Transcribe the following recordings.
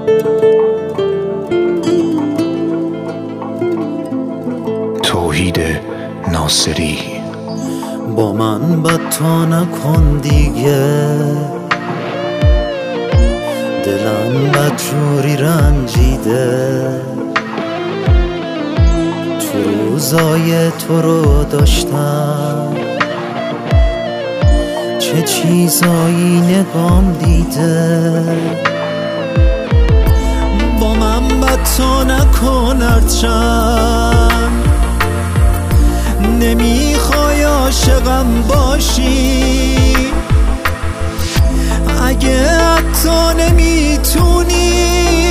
توحید ناصری. با من بد تا نکن دیگه، دلم بدجوری رنجیده. تو روزای تو رو داشتم، چه چیزایی نگام دیده. با من بد تا نکن هرچند نمیخوای عاشقم باشی. اگه حتی نمیتونی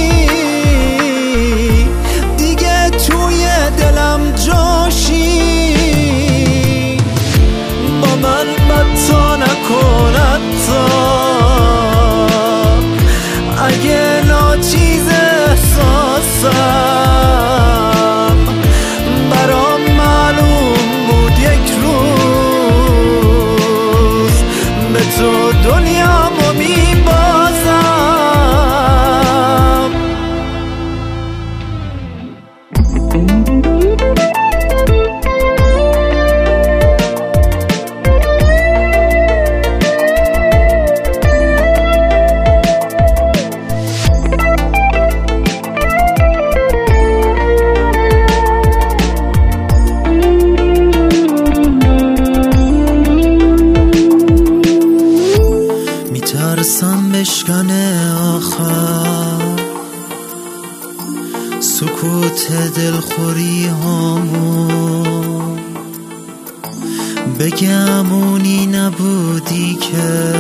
دیگه توی دلم جاشی. با من بد تا نکن حتی اگه ناچیز احساسم. برام معلوم بود یک روز به تو دنیامو میبازم. میترسم بشکنه آخر سکوت دلخوری هامون، بگم اونی نبودی که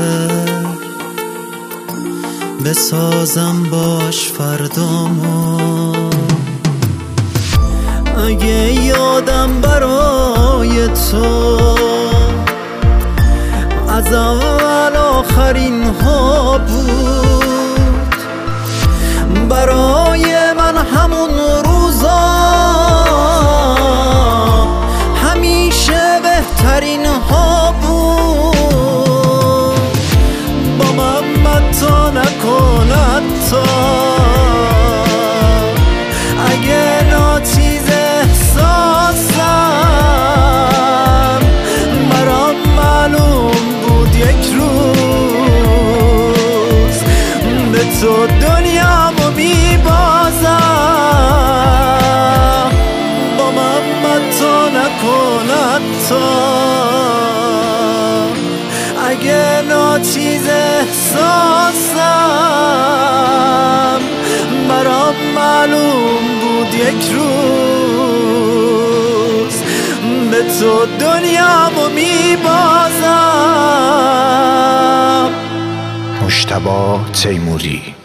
بسازم باش فردامون. اگه یادم برای تو از اول آخرین ها بود، برای من همون روزا همیشه بهترین ها بود. با من بد تا نکن حتی اگه ناچیز احساسم. برام معلوم یک روز به تو دنیامو میبازم. با من بد تا نکن حتی اگه ناچیز احساسم. برام معلوم بود یک روز به تو دنیامو میبازم. مجتبی تیموری.